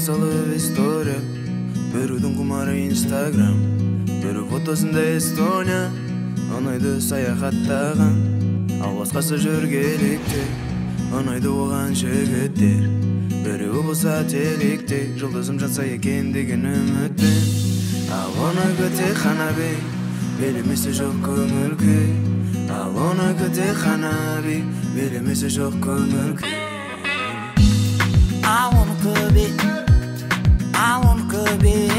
салып история, бирөөдүн кумары Instagram, бирөө фотосунда Эстония, оңойду саяхаттаган, ал башкасы жүргеликти, оңойду болгон жигиттер, бирөө болсо теликти, жолдосум жатса экен деген үмүтпен. Ал оңойго тек гана бей, белимиси жок көңүл күй. Ал оңойго тек гана бей, белимиси жок көңүл күй. I wanna be